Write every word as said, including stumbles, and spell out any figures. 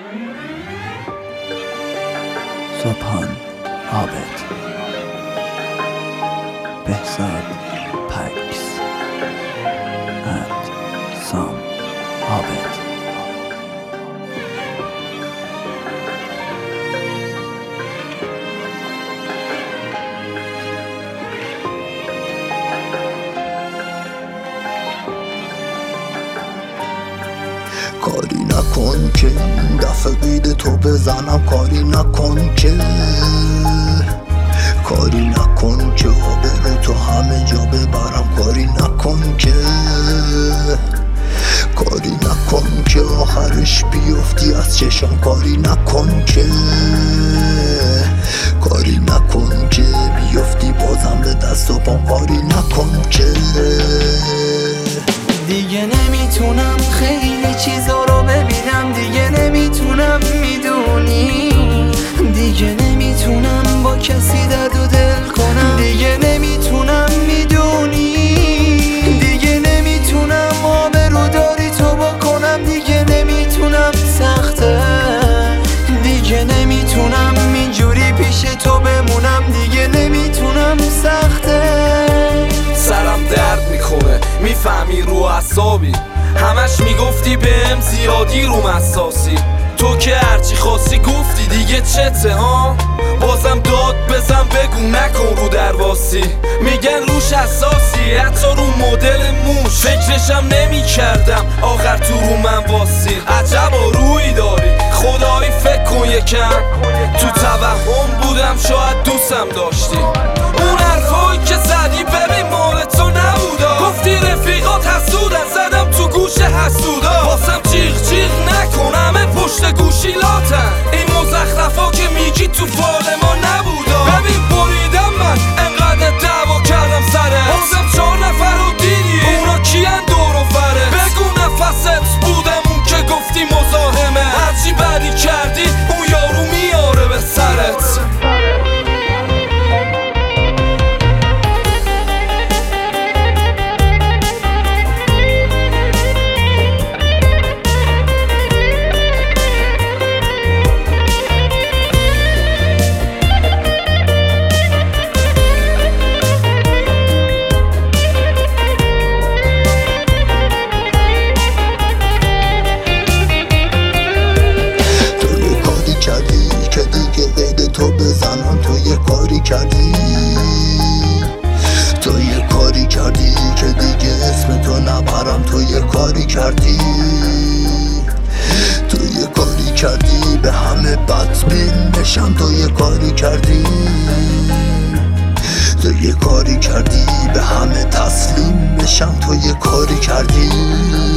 سبحان عابد، بهزاد پکس and سام عابد. کاری نکن که این دفعه قید تو بزنم، کاری نکن که کاری نکن که آبرو تو همه جا ببرم، کاری نکن که کاری نکن که آخرش بیفتی از چشم، کاری نکن که کاری نکن که بیفتی بازم به دست و پام، کاری نکن که دیگه نمیتونم خیلی چیزا رو ببینم، دیگه نمیتونم میدونی، دیگه نمیتونم با کسی درد و دل کنم، دیگه نمیتونم میدونی، دیگه نمیتونم آبرو داری تو بکنم، دیگه نمیتونم سخته، دیگه نمیتونم اینجوری پیش تو بمونم، دیگه نمیتونم سخته. سرم درد میکنه میفهمی رو اعصابی، همش میگفتی بهم زیادی رو مساسی، تو که هرچی خواستی گفتی دیگه چته ها، بازم داد بزن بگو نکن رو درواسی، میگن روش اساسی حتی رو مدل موش، فکرشم نمی کردم آخر تو رو من باسی، عجب روی داری خدایی فکر کن یکم، تو توهم بودم شاید دوستم داشتی، اون حرفایی که زدی ببین مال تو نبودا، گفتی رفیقات حسودن زدم تو گوش حسودا، واسم جیغ جیغ نکن همه پشت گوشیلاتن، این مزخرفا که میگی تو فال ما نبودا، ببین بریدم من انقدر دعوا کردم سره، بازم چهار نفر رو دیدی اونا کیان دور و فره، بگو نفست بودم اون که گفتی مزاحمه، هرچی بدی کردی اون یارو میاره به سرت. کردی تو یه کاری کردی که دیگه اسم تو نبرم، تو یه کاری کردی تو یه کاری کردی به همه بدبین بشم، تو یه کاری کردی تو یه کاری کردی به همه تسلیم بشم، تو یه کاری کردی